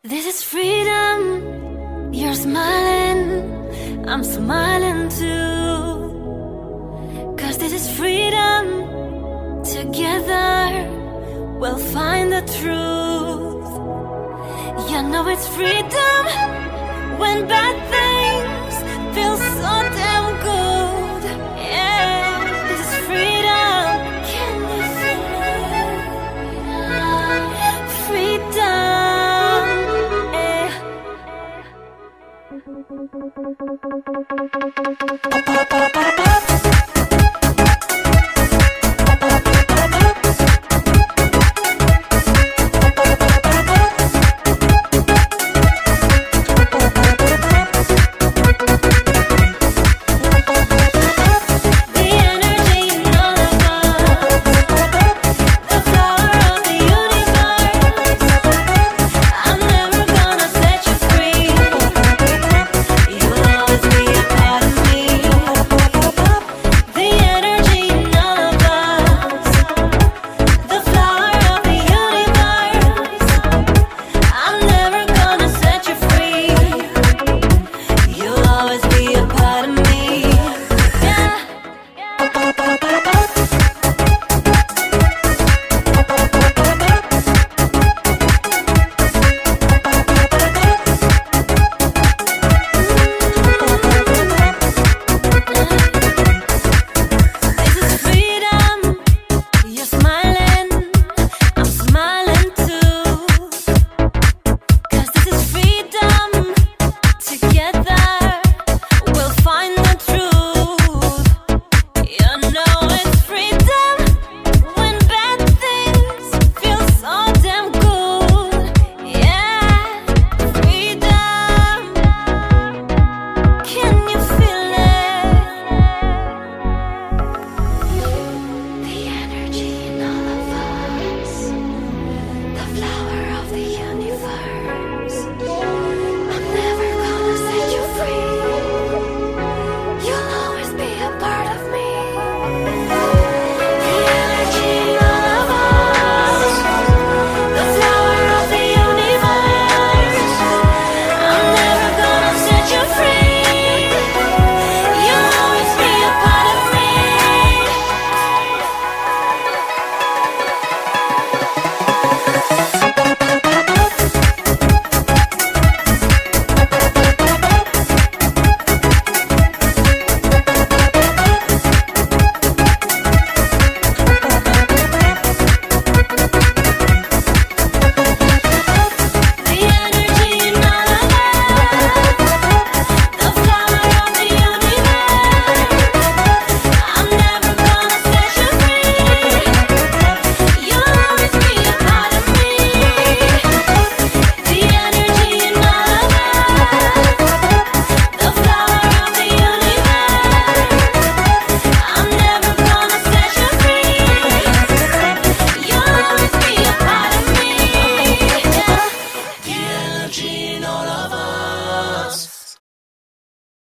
This is freedom. You're smiling, I'm smiling too. 'Cause this is freedom. Together we'll find the truth. You know it's freedom when bad things feel so damn good. Yeah, this is freedom. Can you feel it? Freedom. Yeah.